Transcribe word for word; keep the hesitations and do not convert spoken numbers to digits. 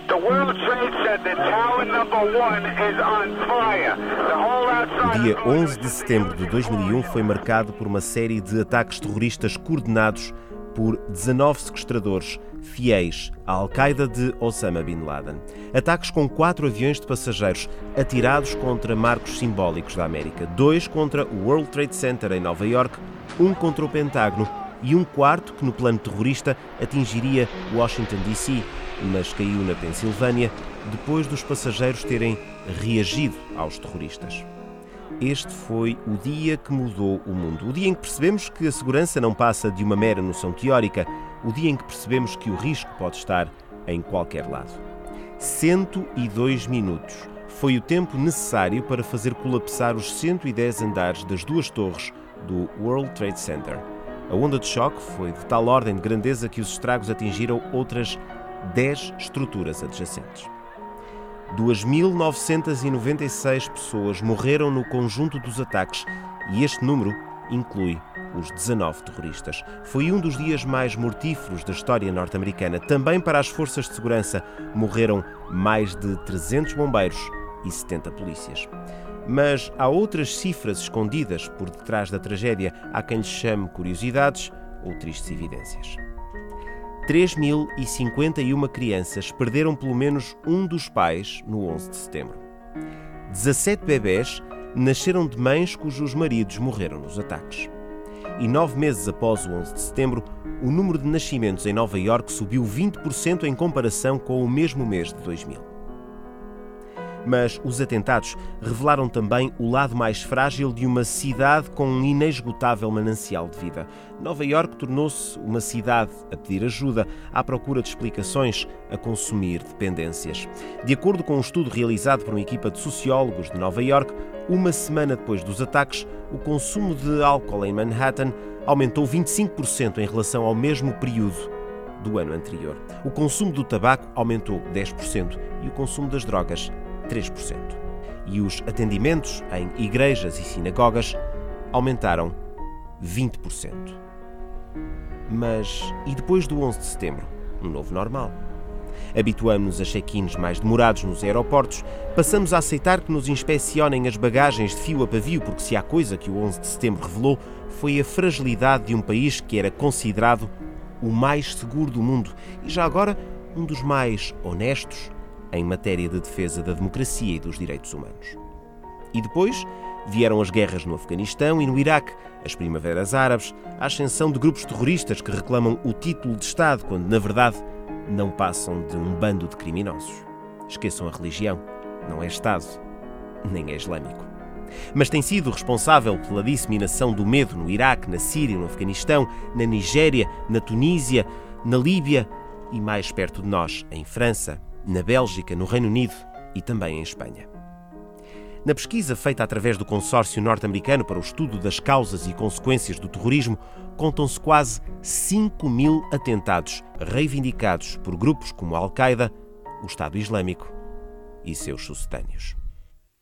The World Trade Center, Tower number one, is on fire. The whole outside... O dia onze de setembro de dois mil e um foi marcado por uma série de ataques terroristas coordenados por dezanove sequestradores fiéis à Al-Qaeda de Osama Bin Laden. Ataques com quatro aviões de passageiros atirados contra marcos simbólicos da América. Dois contra o World Trade Center em Nova Iorque, um contra o Pentágono e um quarto que no plano terrorista atingiria Washington, D C, mas caiu na Pensilvânia depois dos passageiros terem reagido aos terroristas. Este foi o dia que mudou o mundo. O dia em que percebemos que a segurança não passa de uma mera noção teórica. O dia em que percebemos que o risco pode estar em qualquer lado. cento e dois minutos foi o tempo necessário para fazer colapsar os cento e dez andares das duas torres do World Trade Center. A onda de choque foi de tal ordem de grandeza que os estragos atingiram outras dez estruturas adjacentes. duas mil novecentas e noventa e seis pessoas morreram no conjunto dos ataques e este número inclui os dezanove terroristas. Foi um dos dias mais mortíferos da história norte-americana. Também para as forças de segurança morreram mais de trezentos bombeiros e setenta polícias. Mas há outras cifras escondidas por detrás da tragédia. Há quem lhes chame curiosidades ou tristes evidências. três mil e cinquenta e uma crianças perderam pelo menos um dos pais no onze de setembro. dezassete bebés nasceram de mães cujos maridos morreram nos ataques. E nove meses após o onze de setembro, o número de nascimentos em Nova Iorque subiu vinte por cento em comparação com o mesmo mês de dois mil. Mas os atentados revelaram também o lado mais frágil de uma cidade com um inesgotável manancial de vida. Nova Iorque tornou-se uma cidade a pedir ajuda, à procura de explicações, a consumir dependências. De acordo com um estudo realizado por uma equipa de sociólogos de Nova Iorque, uma semana depois dos ataques, o consumo de álcool em Manhattan aumentou vinte e cinco por cento em relação ao mesmo período do ano anterior. O consumo do tabaco aumentou dez por cento e o consumo das drogas três por cento. E os atendimentos em igrejas e sinagogas aumentaram vinte por cento. Mas e depois do onze de setembro? Um novo normal. Habituamos-nos a check-ins mais demorados nos aeroportos, passamos a aceitar que nos inspecionem as bagagens de fio a pavio, porque se há coisa que o onze de setembro revelou foi a fragilidade de um país que era considerado o mais seguro do mundo e já agora um dos mais honestos em matéria de defesa da democracia e dos direitos humanos. E depois vieram as guerras no Afeganistão e no Iraque, as primaveras árabes, a ascensão de grupos terroristas que reclamam o título de Estado, quando, na verdade, não passam de um bando de criminosos. Esqueçam a religião, não é Estado, nem é islâmico. Mas tem sido responsável pela disseminação do medo no Iraque, na Síria, no Afeganistão, na Nigéria, na Tunísia, na Líbia e mais perto de nós, em França, na Bélgica, no Reino Unido e também em Espanha. Na pesquisa feita através do consórcio norte-americano para o estudo das causas e consequências do terrorismo, contam-se quase cinco mil atentados reivindicados por grupos como a Al-Qaeda, o Estado Islâmico e seus sucedâneos.